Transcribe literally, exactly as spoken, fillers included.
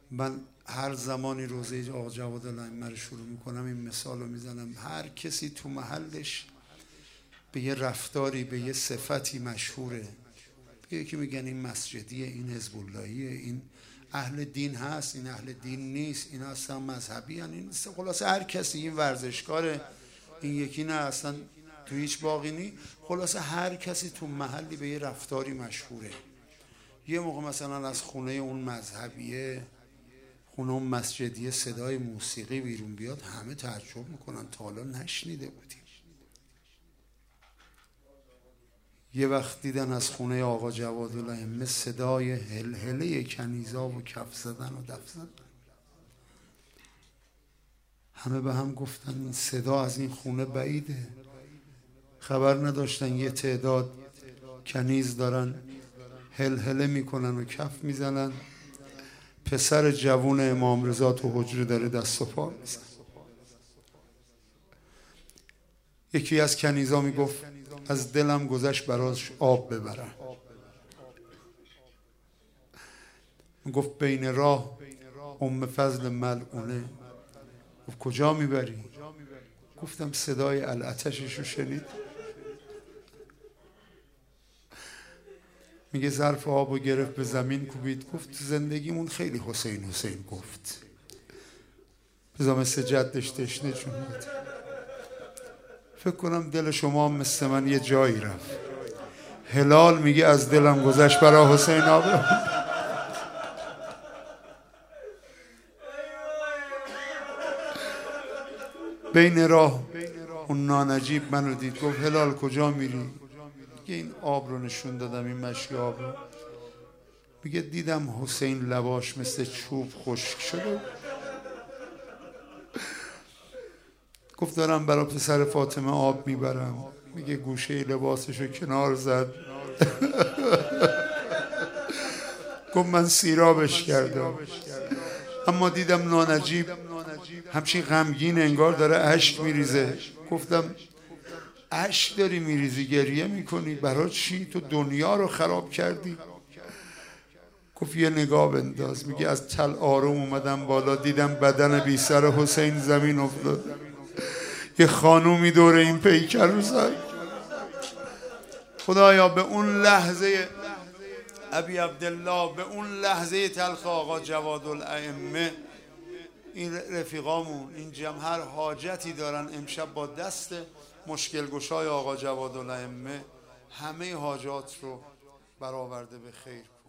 من هر زمانی روزه آقا جوادالائمه رو شروع میکنم این مثال رو میزنم، هر کسی تو محلش به یه رفتاری به یه صفتی مشهوره، یکی میگن این مسجدیه، این حزب اللهیه، این اهل دین هست، این اهل دین نیست، این اصلا مذهبی هن. این خلاصه هر کسی، این ورزشکاره، این یکی نه اصلا تو هیچ باقی نی. خلاصه هر کسی تو محلی به یه رفتاری مشهوره. یه موقع مثلا از خونه اون مذهبیه، خونه اون مسجدیه صدای موسیقی بیرون بیاد، همه تعجب میکنن، تا حالا نشنیده بودیم. یه وقت دیدن از خونه آقا جوادالائمه صدای هلهله کنیزا و کف زدن و دف زدن. همه به هم گفتن این صدا از این خونه بعیده. خبر نداشتن یه تعداد کنیز دارن هلهله میکنن و کف میزنن. پسر جوون امام رضا تو حجره داره دست و پا میزن. یکی از کنیزا میگفت از دلم گذشت براش آب ببرم. گفت بین راه ام فضل ملعونه. گفت کجا میبری؟ گفتم صدای العطششو شنید. میگه ظرف آبو گرفت به زمین کوبید. گفت تو زندگیمون خیلی حسین حسین گفت، بذار مثل جدش تشنه جونید. فکر کنم دل شما مثل من یه جایی رفت. هلال میگه از دلم گذشت برای حسین آب. بین راه اون نانجیب منو دید، گفت هلال کجا میری؟ میگه این آب رو نشون دادم، این مشک آب رو. میگه دیدم حسین لباش مثل چوب خشک شده. گفت دارم برای پسر فاطمه آب میبرم. میگه گوشه لباسشو کنار زد. گفت من سیرابش کردم. اما دیدم نانجیب همچین غمگین انگار داره اشک میریزه. گفتم اشک داری میریزی، گریه میکنی برای چی؟ تو دنیا رو خراب کردی. گفت یه نگاه بنداز. میگه از تل آروم اومدم بالا، دیدم بدن بی سر حسین زمین افتاد. یه خانومی دور این پیکر رو زد. خدایا به اون لحظه ابی عبدالله، به اون لحظه تلخ آقا جوادالائمه، این رفیقامون این جمع هر حاجتی دارن امشب با دست مشکل گشای آقا جوادالائمه همه حاجات رو برآورده به خیر.